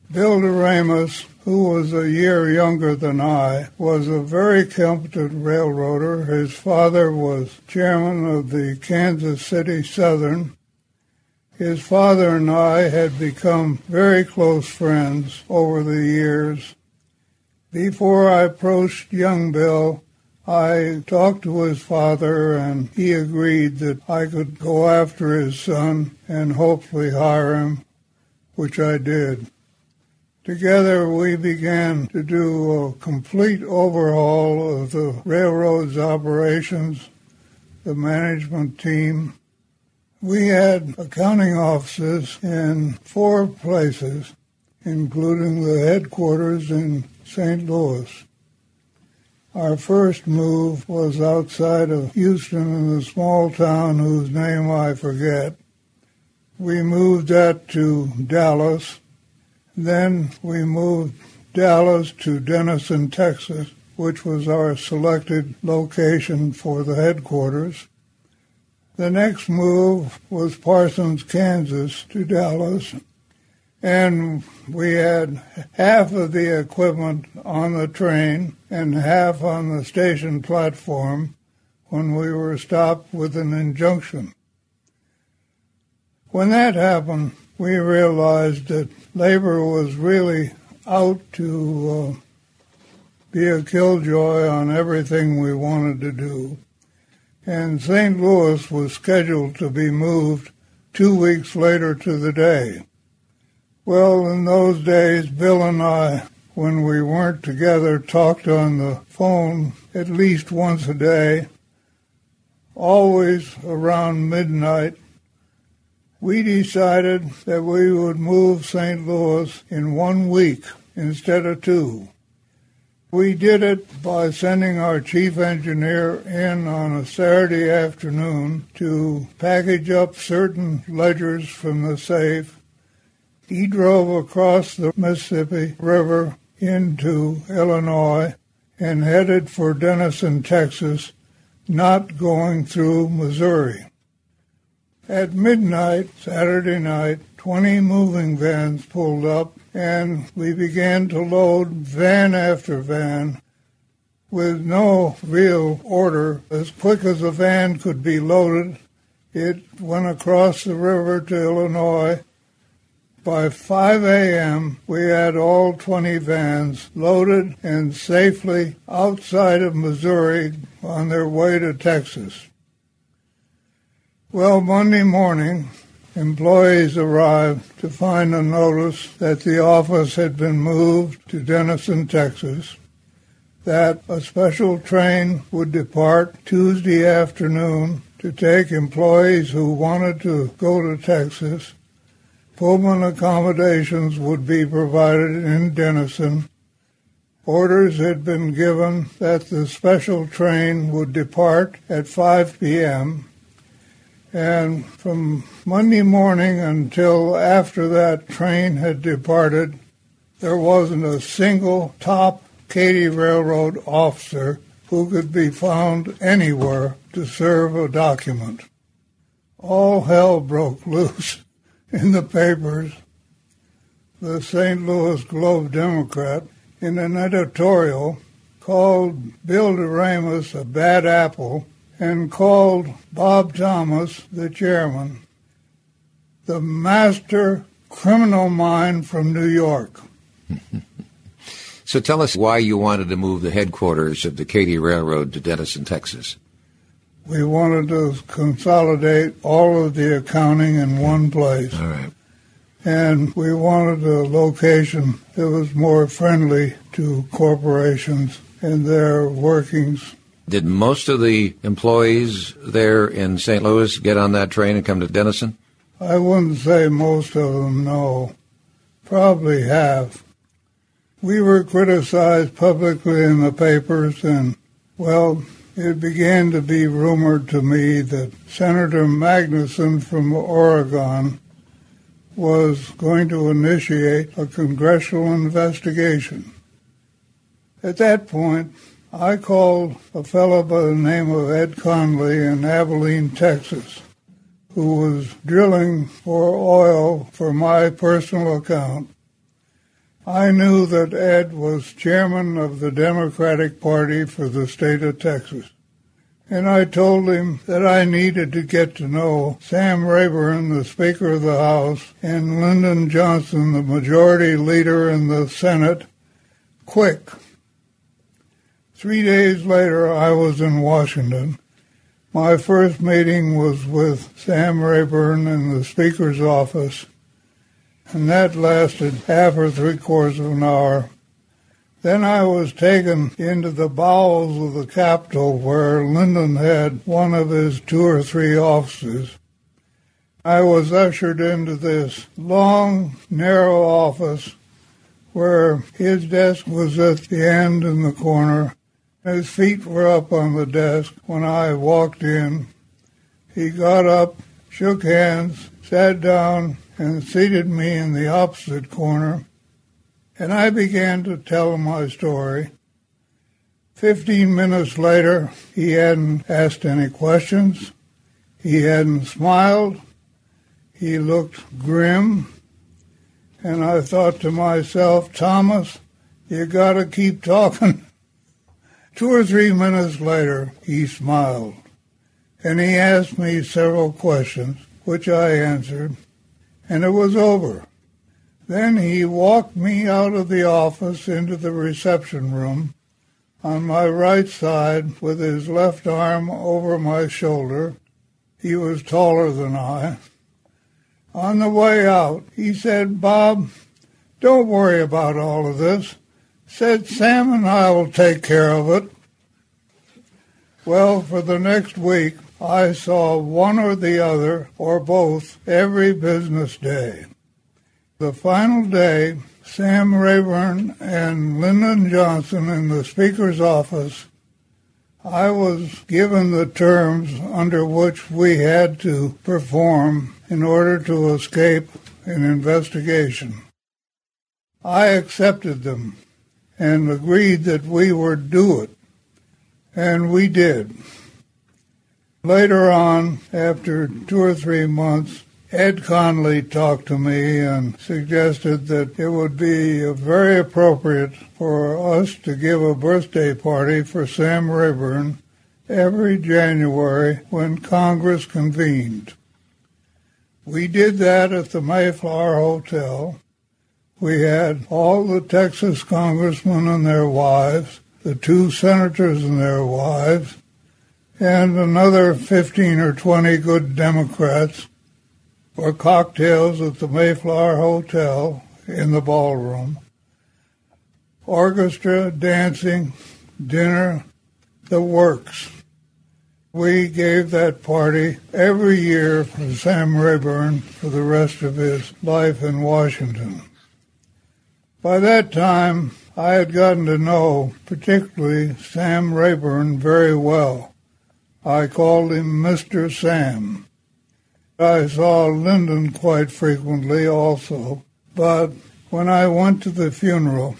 Bill Doremus, who was a year younger than I, was a very competent railroader. His father was chairman of the Kansas City Southern. His father and I had become very close friends over the years. Before I approached young Bill, I talked to his father, and he agreed that I could go after his son and hopefully hire him, which I did. Together we began to do a complete overhaul of the railroad's operations, the management team. We had accounting offices in 4 places, including the headquarters in St. Louis. Our first move was outside of Houston in a small town whose name I forget. We moved that to Dallas. Then we moved Dallas to Denison, Texas, which was our selected location for the headquarters. The next move was Parsons, Kansas, to Dallas, and we had half of the equipment on the train and half on the station platform when we were stopped with an injunction. When that happened, we realized that labor was really out to be a killjoy on everything we wanted to do. And St. Louis was scheduled to be moved 2 weeks later to the day. Well, in those days, Bill and I, when we weren't together, talked on the phone at least once a day, always around midnight. We decided that we would move St. Louis in 1 week instead of 2. We did it by sending our chief engineer in on a Saturday afternoon to package up certain ledgers from the safe. He drove across the Mississippi River into Illinois and headed for Denison, Texas, not going through Missouri. At midnight, Saturday night, 20 moving vans pulled up, and we began to load van after van with no real order. As quick as a van could be loaded, it went across the river to Illinois. By 5 a.m., we had all 20 vans loaded and safely outside of Missouri on their way to Texas. Well, Monday morning, employees arrived to find a notice that the office had been moved to Denison, Texas, that a special train would depart Tuesday afternoon to take employees who wanted to go to Texas. Pullman accommodations would be provided in Denison. Orders had been given that the special train would depart at 5 p.m., and from Monday morning until after that train had departed, there wasn't a single top Katy Railroad officer who could be found anywhere to serve a document. All hell broke loose in the papers. The St. Louis Globe-Democrat, in an editorial, called Bill Doremus a bad apple and called Bob Thomas, the chairman, the master criminal mind from New York. So tell us why you wanted to move the headquarters of the Katy Railroad to Denison, Texas. We wanted to consolidate all of the accounting in one place. All right. And we wanted a location that was more friendly to corporations and their workings. Did most of the employees there in St. Louis get on that train and come to Denison? I wouldn't say most of them, no. Probably half. We were criticized publicly in the papers, and, well, it began to be rumored to me that Senator Magnuson from Oregon was going to initiate a congressional investigation. At that point, I called a fellow by the name of Ed Conley in Abilene, Texas, who was drilling for oil for my personal account. I knew that Ed was chairman of the Democratic Party for the state of Texas, and I told him that I needed to get to know Sam Rayburn, the Speaker of the House, and Lyndon Johnson, the Majority Leader in the Senate, quick. 3 days later, I was in Washington. My first meeting was with Sam Rayburn in the Speaker's office, and that lasted half or three-quarters of an hour. Then I was taken into the bowels of the Capitol where Lyndon had one of his 2 or 3 offices. I was ushered into this long, narrow office where his desk was at the end in the corner. His feet were up on the desk when I walked in. He got up, shook hands, sat down, and seated me in the opposite corner, and I began to tell him my story. 15 minutes later, he hadn't asked any questions. He hadn't smiled. He looked grim. And I thought to myself, Thomas, you got to keep talking. 2 or 3 minutes later, he smiled, and he asked me several questions, which I answered, and it was over. Then he walked me out of the office into the reception room on my right side with his left arm over my shoulder. He was taller than I. On the way out, he said, Bob, don't worry about all of this. Said Sam and I will take care of it. Well, for the next week, I saw one or the other, or both, every business day. The final day, Sam Rayburn and Lyndon Johnson in the Speaker's office, I was given the terms under which we had to perform in order to escape an investigation. I accepted them and agreed that we would do it, and we did. Later on, after 2 or 3 months, Ed Conley talked to me and suggested that it would be very appropriate for us to give a birthday party for Sam Rayburn every January when Congress convened. We did that at the Mayflower Hotel. We had all the Texas congressmen and their wives, the 2 senators and their wives, and another 15 or 20 good Democrats for cocktails at the Mayflower Hotel in the ballroom. Orchestra, dancing, dinner, the works. We gave that party every year for Sam Rayburn for the rest of his life in Washington. By that time, I had gotten to know, particularly Sam Rayburn, very well. I called him Mr. Sam. I saw Lyndon quite frequently also, but when I went to the funeral,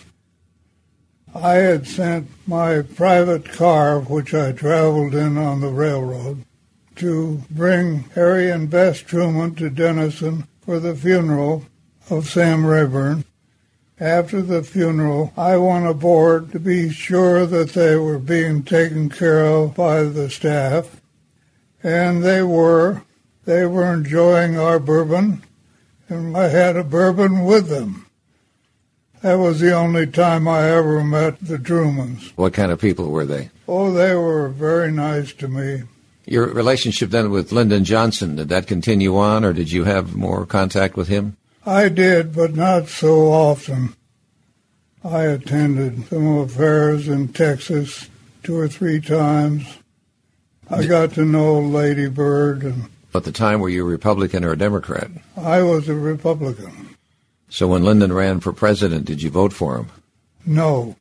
I had sent my private car, which I traveled in on the railroad, to bring Harry and Bess Truman to Denison for the funeral of Sam Rayburn. After the funeral, I went aboard to be sure that they were being taken care of by the staff, and they were. They were enjoying our bourbon, and I had a bourbon with them. That was the only time I ever met the Trumans. What kind of people were they? Oh, they were very nice to me. Your relationship then with Lyndon Johnson, did that continue on, or did you have more contact with him? I did, but not so often. I attended some affairs in Texas 2 or 3 times. I got to know Lady Bird. At the time, were you a Republican or a Democrat? I was a Republican. So when Lyndon ran for president, did you vote for him? No.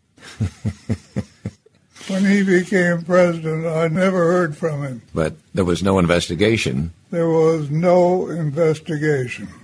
When he became president, I never heard from him. But there was no investigation. There was no investigation.